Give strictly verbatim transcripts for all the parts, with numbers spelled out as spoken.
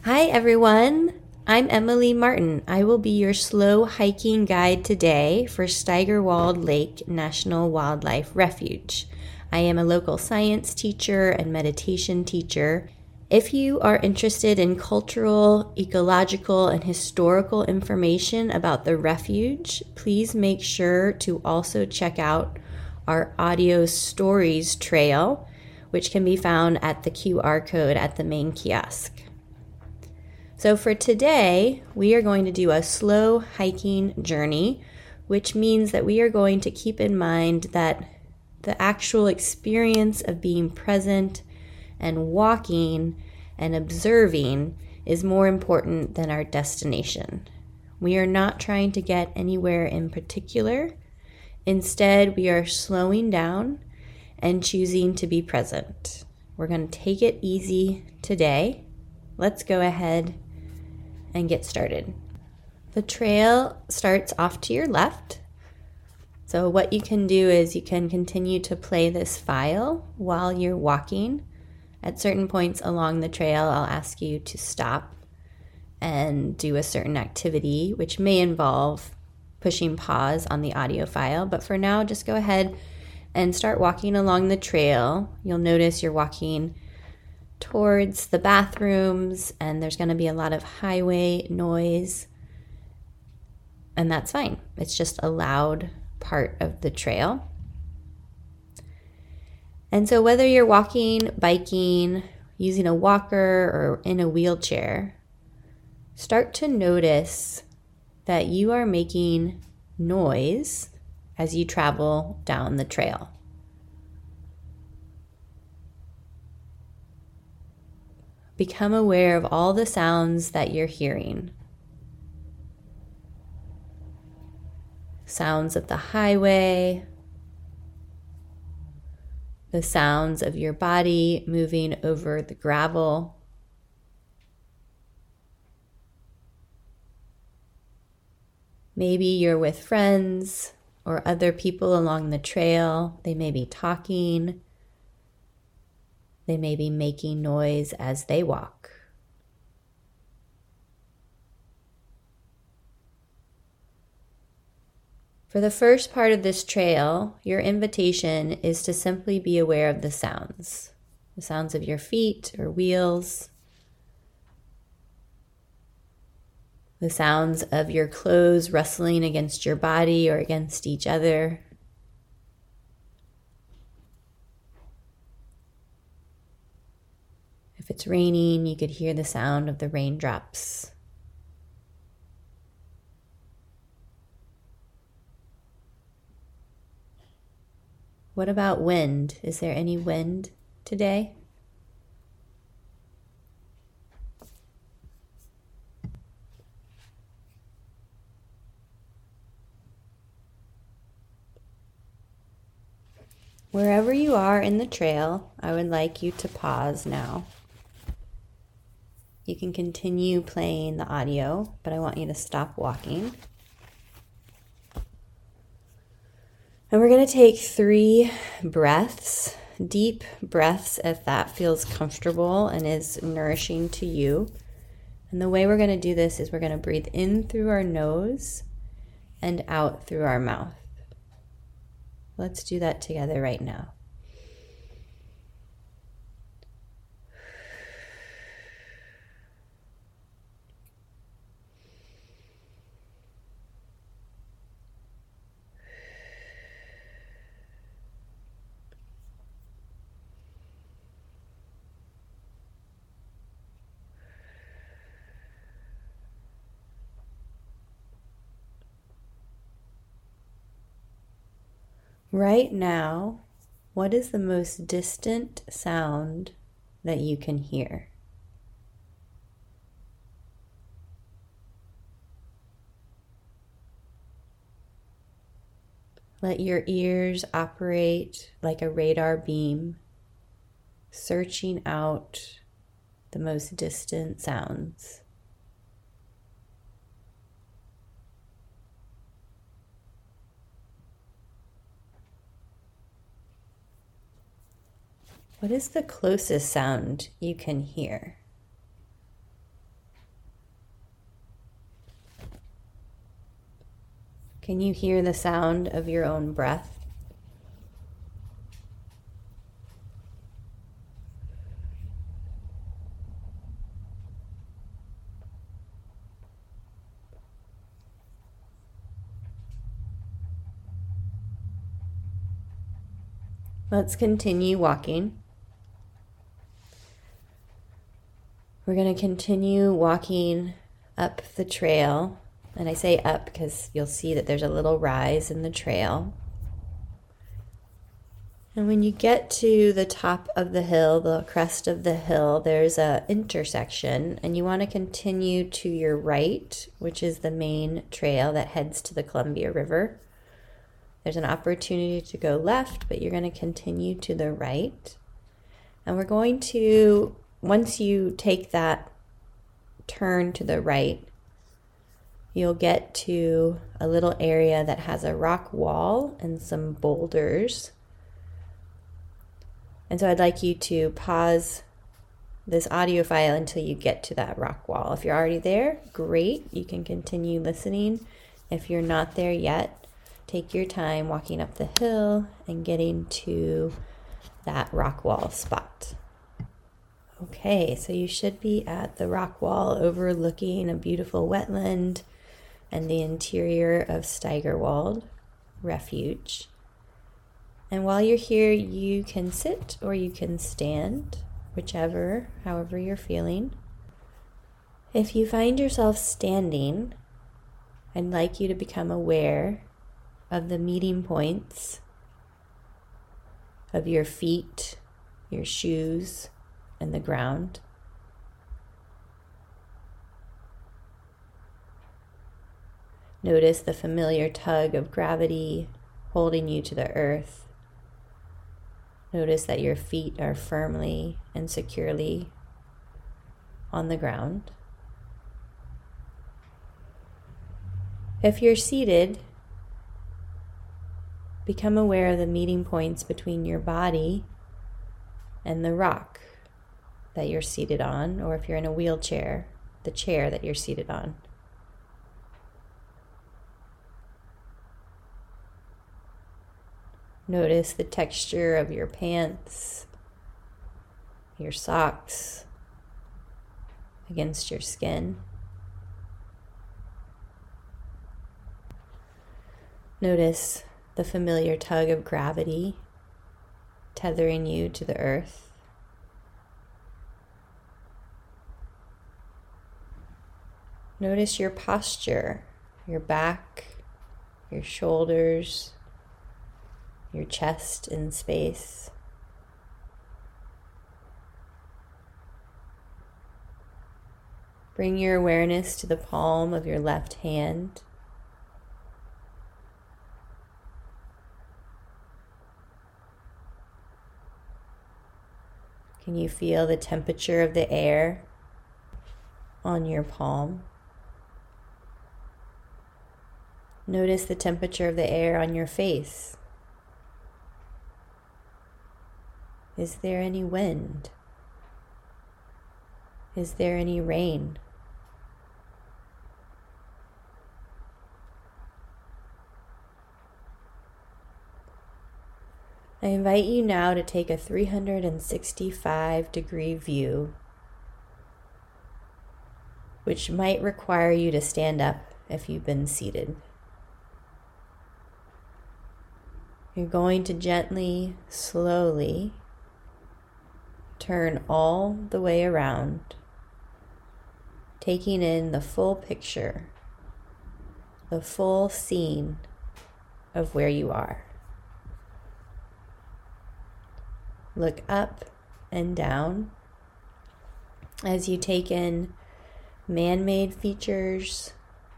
Hi everyone, I'm Emily Martin. I will be your slow hiking guide today for Steigerwald Lake National Wildlife Refuge. I am a local science teacher and meditation teacher. If you are interested in cultural, ecological, and historical information about the refuge, please make sure to also check out our audio stories trail, which can be found at the Q R code at the main kiosk. So for today, we are going to do a slow hiking journey, which means that we are going to keep in mind that the actual experience of being present and walking and observing is more important than our destination. We are not trying to get anywhere in particular. Instead, we are slowing down and choosing to be present. We're going to take it easy today. Let's go ahead and get started. The trail starts off to your left. So what you can do is you can continue to play this file while you're walking. At certain points along the trail, I'll ask you to stop and do a certain activity, which may involve pushing pause on the audio file. But for now, just go ahead and start walking along the trail. You'll notice you're walking towards the bathrooms, and there's going to be a lot of highway noise, and that's fine. It's just a loud part of the trail. And so whether you're walking, biking, using a walker, or in a wheelchair, start to notice that you are making noise as you travel down the trail. Become aware of all the sounds that you're hearing. Sounds of the highway, the sounds of your body moving over the gravel. Maybe you're with friends or other people along the trail. They may be talking. They may be making noise as they walk. For the first part of this trail, your invitation is to simply be aware of the sounds. The sounds of your feet or wheels. The sounds of your clothes rustling against your body or against each other. If it's raining, you could hear the sound of the raindrops. What about wind? Is there any wind today? Wherever you are in the trail, I would like you to pause now. You can continue playing the audio, but I want you to stop walking. And we're going to take three breaths, deep breaths if that feels comfortable and is nourishing to you. And the way we're going to do this is we're going to breathe in through our nose and out through our mouth. Let's do that together right now. Right now, what is the most distant sound that you can hear? Let your ears operate like a radar beam, searching out the most distant sounds. What is the closest sound you can hear? Can you hear the sound of your own breath? Let's continue walking. We're going to continue walking up the trail. And I say up because you'll see that there's a little rise in the trail. And when you get to the top of the hill, the crest of the hill, there's a intersection, and you want to continue to your right, which is the main trail that heads to the Columbia River. There's an opportunity to go left, but you're going to continue to the right. And we're going to, once you take that turn to the right, you'll get to a little area that has a rock wall and some boulders. And so I'd like you to pause this audio file until you get to that rock wall. If you're already there, great. You can continue listening. If you're not there yet, take your time walking up the hill and getting to that rock wall spot. Okay, so you should be at the rock wall overlooking a beautiful wetland and the interior of Steigerwald Refuge. And while you're here, you can sit or you can stand, whichever, however you're feeling. If you find yourself standing, I'd like you to become aware of the meeting points of your feet, your shoes, and the ground. Notice the familiar tug of gravity holding you to the earth. Notice that your feet are firmly and securely on the ground. If you're seated, become aware of the meeting points between your body and the rock that you're seated on, or if you're in a wheelchair, the chair that you're seated on. Notice the texture of your pants, your socks against your skin. Notice the familiar tug of gravity tethering you to the earth. Notice your posture, your back, your shoulders, your chest in space. Bring your awareness to the palm of your left hand. Can you feel the temperature of the air on your palm? Notice the temperature of the air on your face. Is there any wind? Is there any rain? I invite you now to take a three hundred sixty-five degree view, which might require you to stand up if you've been seated. You're going to gently, slowly turn all the way around, taking in the full picture, the full scene of where you are. Look up and down as you take in man-made features,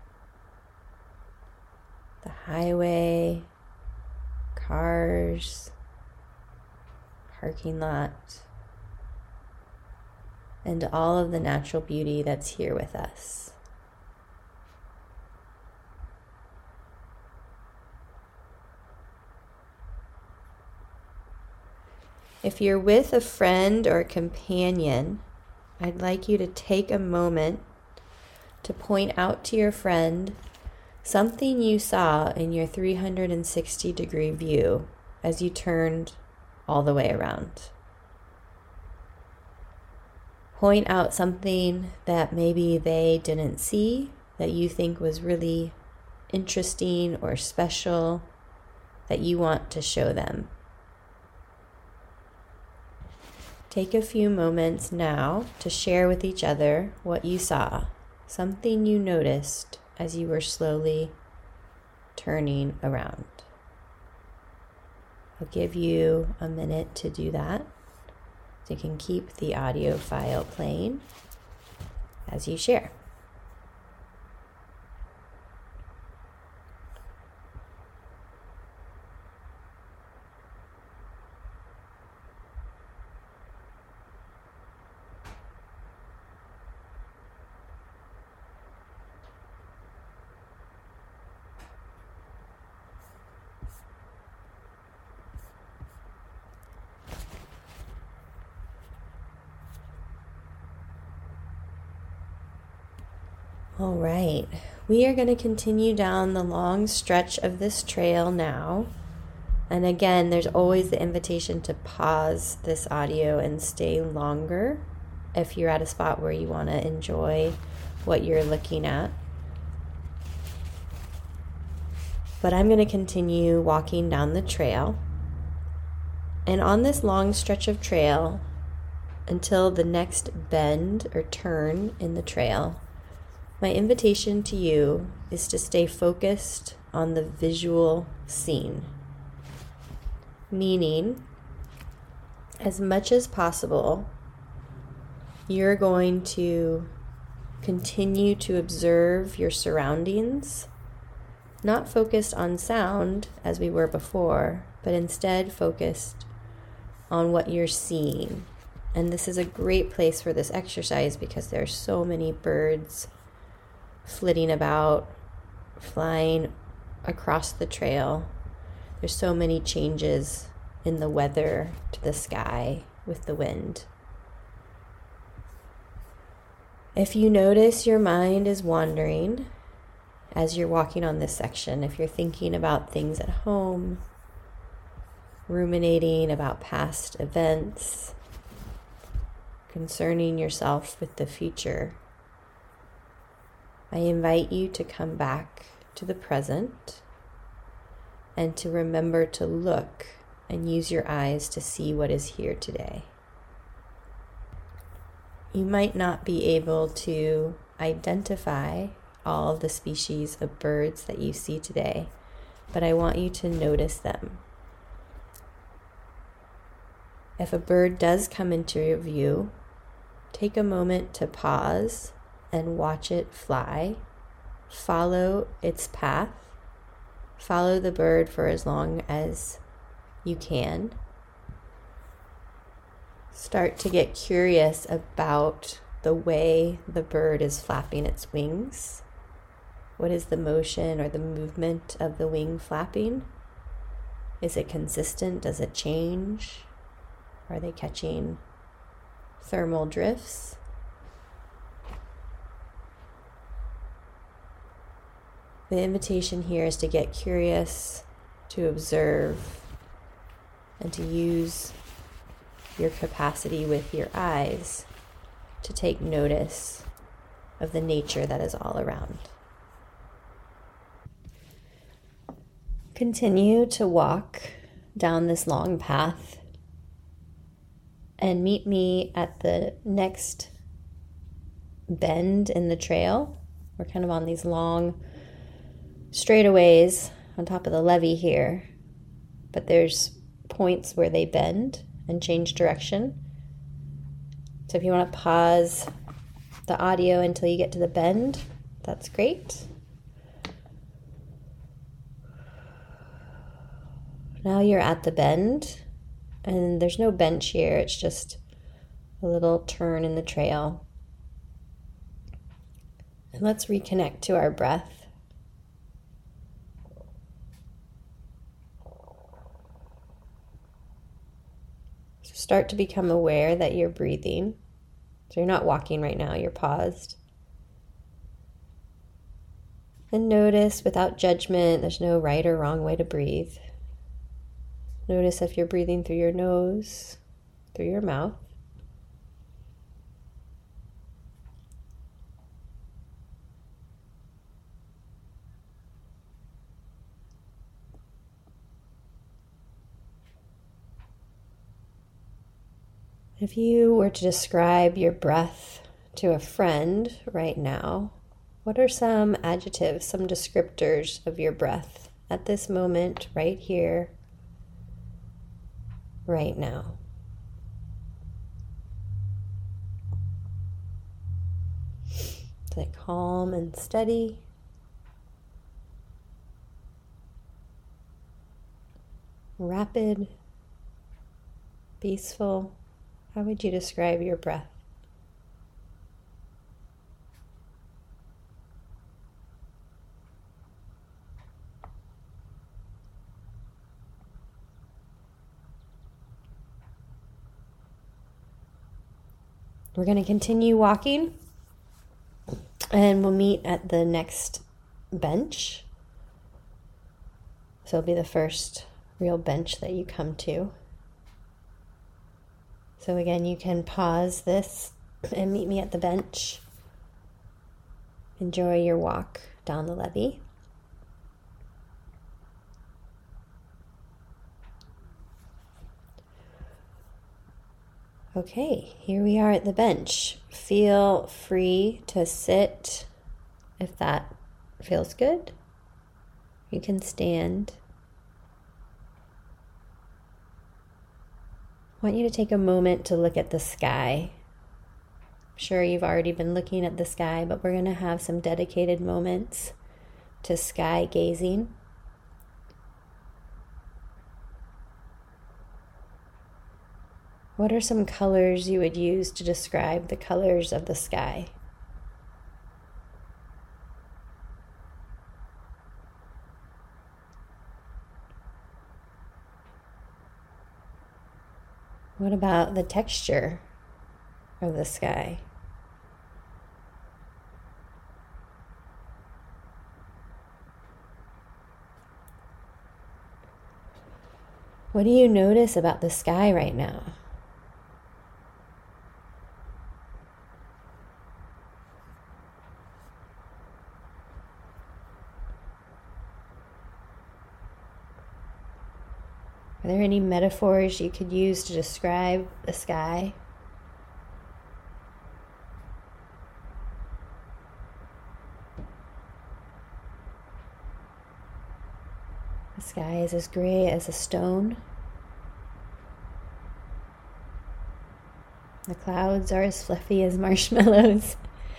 the highway, cars, parking lot, and all of the natural beauty that's here with us. If you're with a friend or a companion, I'd like you to take a moment to point out to your friend something you saw in your three hundred sixty degree view as you turned all the way around. Point out something that maybe they didn't see that you think was really interesting or special that you want to show them. Take a few moments now to share with each other what you saw, something you noticed as you were slowly turning around. I'll give you a minute to do that, so you can keep the audio file playing as you share. All right, we are going to continue down the long stretch of this trail now. And again, there's always the invitation to pause this audio and stay longer if you're at a spot where you want to enjoy what you're looking at. But I'm going to continue walking down the trail. And on this long stretch of trail, until the next bend or turn in the trail, my invitation to you is to stay focused on the visual scene. Meaning, as much as possible, you're going to continue to observe your surroundings, not focused on sound as we were before, but instead focused on what you're seeing. And this is a great place for this exercise because there are so many birds flitting about, flying across the trail. There's so many changes in the weather to the sky with the wind. If you notice your mind is wandering as you're walking on this section, if you're thinking about things at home, ruminating about past events, concerning yourself with the future, I invite you to come back to the present and to remember to look and use your eyes to see what is here today. You might not be able to identify all of the species of birds that you see today, but I want you to notice them. If a bird does come into your view, take a moment to pause and watch it fly. Follow its path. Follow the bird for as long as you can. Start to get curious about the way the bird is flapping its wings. What is the motion or the movement of the wing flapping? Is it consistent? Does it change? Are they catching thermal drifts? The invitation here is to get curious, to observe, and to use your capacity with your eyes to take notice of the nature that is all around. Continue to walk down this long path and meet me at the next bend in the trail. We're kind of on these long straightaways on top of the levee here, but there's points where they bend and change direction. So if you want to pause the audio until you get to the bend, that's great. Now you're at the bend, and there's no bench here, it's just a little turn in the trail. And let's reconnect to our breath. So start to become aware that you're breathing. So you're not walking right now, you're paused. And notice without judgment, there's no right or wrong way to breathe. Notice if you're breathing through your nose, through your mouth. If you were to describe your breath to a friend right now, what are some adjectives, some descriptors of your breath at this moment, right here, right now? Is it calm and steady? Rapid? Peaceful? How would you describe your breath? We're going to continue walking, and we'll meet at the next bench. So it'll be the first real bench that you come to. So again, you can pause this and meet me at the bench. Enjoy your walk down the levee. Okay, here we are at the bench. Feel free to sit if that feels good. You can stand. I want you to take a moment to look at the sky. I'm sure you've already been looking at the sky, but we're going to have some dedicated moments to sky gazing. What are some colors you would use to describe the colors of the sky? What about the texture of the sky? What do you notice about the sky right now? Are there any metaphors you could use to describe the sky? The sky is as gray as a stone. The clouds are as fluffy as marshmallows.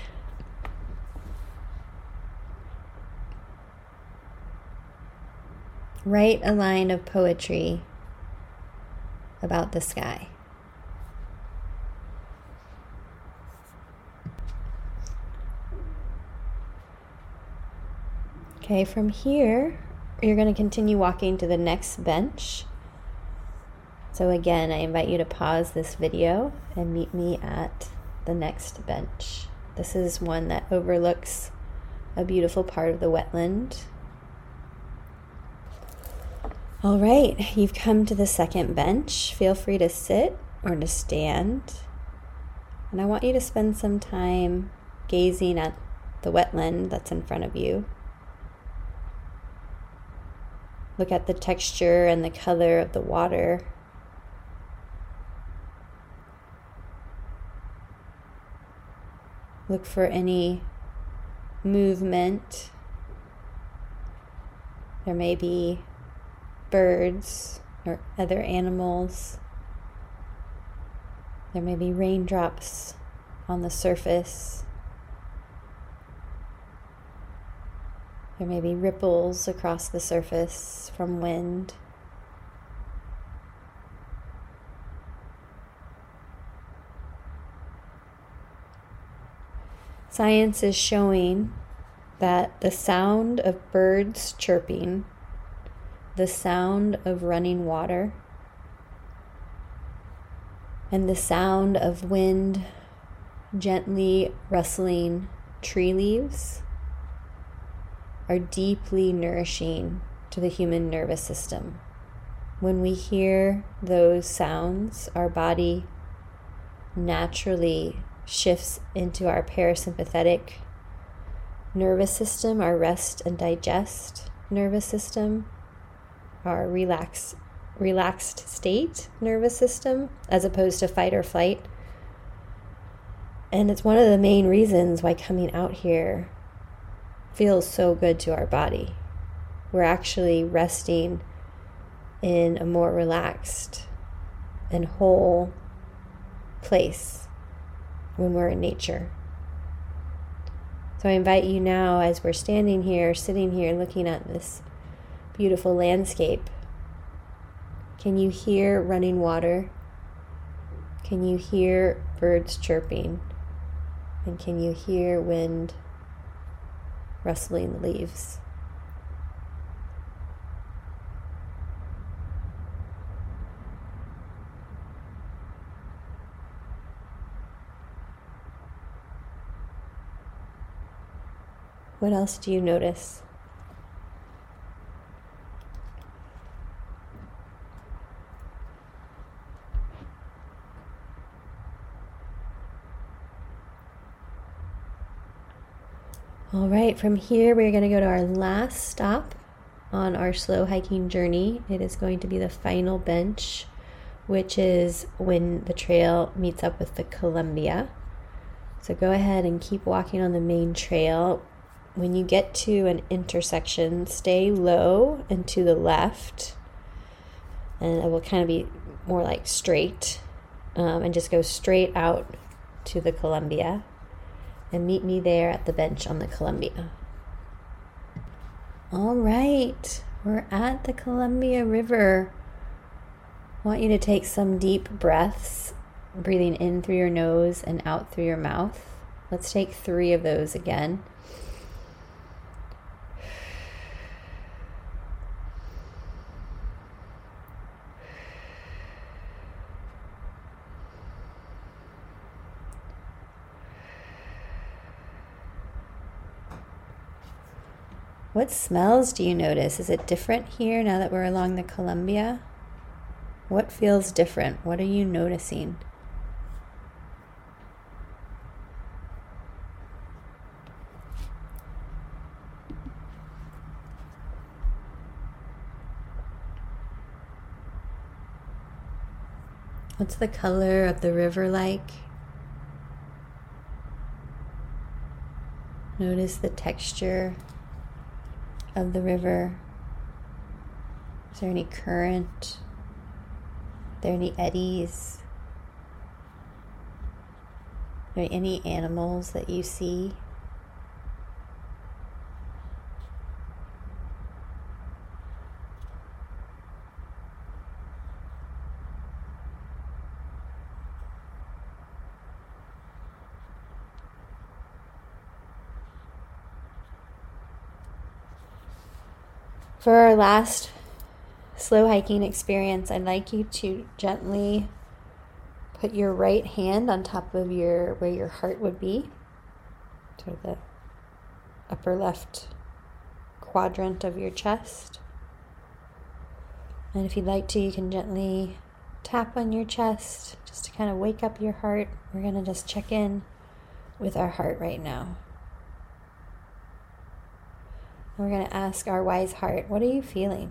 Write a line of poetry about the sky. Okay, from here, you're going to continue walking to the next bench. So again, I invite you to pause this video and meet me at the next bench. This is one that overlooks a beautiful part of the wetland. All right, you've come to the second bench. Feel free to sit or to stand. And I want you to spend some time gazing at the wetland that's in front of you. Look at the texture and the color of the water. Look for any movement. There may be birds or other animals. There may be raindrops on the surface. There may be ripples across the surface from wind. Science is showing that the sound of birds chirping, the sound of running water, and the sound of wind gently rustling tree leaves are deeply nourishing to the human nervous system. When we hear those sounds, our body naturally shifts into our parasympathetic nervous system, our rest and digest nervous system, our relax, relaxed state nervous system, as opposed to fight or flight. And it's one of the main reasons why coming out here feels so good to our body. We're actually resting in a more relaxed and whole place when we're in nature. So I invite you now, as we're standing here, sitting here, looking at this beautiful landscape, can you hear running water? Can you hear birds chirping? And can you hear wind rustling the leaves? What else do you notice? All right, from here we're going to go to our last stop on our slow hiking journey. It is going to be the final bench, which is when the trail meets up with the Columbia. So go ahead and keep walking on the main trail. When you get to an intersection, stay low and to the left, and it will kind of be more like straight, um, and just go straight out to the Columbia. And meet me there at the bench on the Columbia. All right, we're at the Columbia River. I want you to take some deep breaths, breathing in through your nose and out through your mouth. Let's take three of those again. What smells do you notice? Is it different here now that we're along the Columbia? What feels different? What are you noticing? What's the color of the river like? Notice the texture of the river. Is there any current? Are there any eddies? Are there any animals that you see? For our last slow hiking experience, I'd like you to gently put your right hand on top of your where your heart would be, to the upper left quadrant of your chest. And if you'd like to, you can gently tap on your chest just to kind of wake up your heart. We're going to just check in with our heart right now. We're going to ask our wise heart, what are you feeling?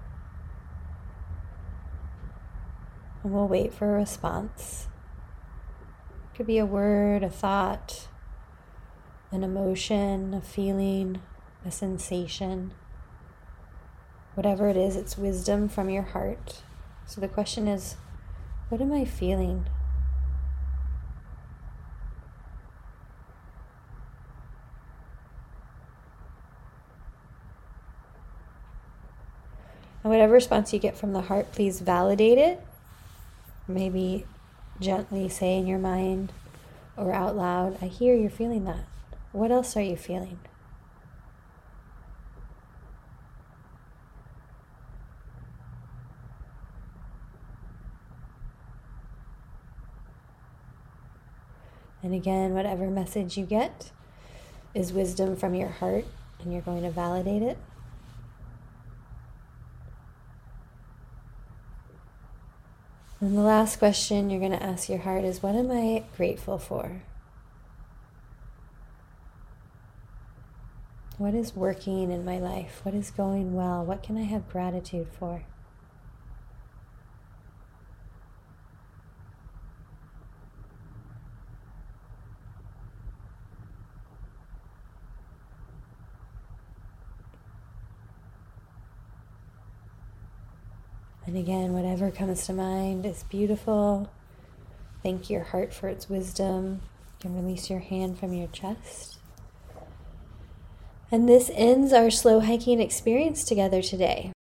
And we'll wait for a response. It could be a word, a thought, an emotion, a feeling, a sensation. Whatever it is, it's wisdom from your heart. So the question is, what am I feeling? And whatever response you get from the heart, please validate it. Maybe gently say in your mind or out loud, I hear you're feeling that. What else are you feeling? And again, whatever message you get is wisdom from your heart. And you're going to validate it. And the last question you're going to ask your heart is, what am I grateful for? What is working in my life? What is going well? What can I have gratitude for? And again, whatever comes to mind is beautiful. Thank your heart for its wisdom. You can release your hand from your chest. And this ends our slow hiking experience together today.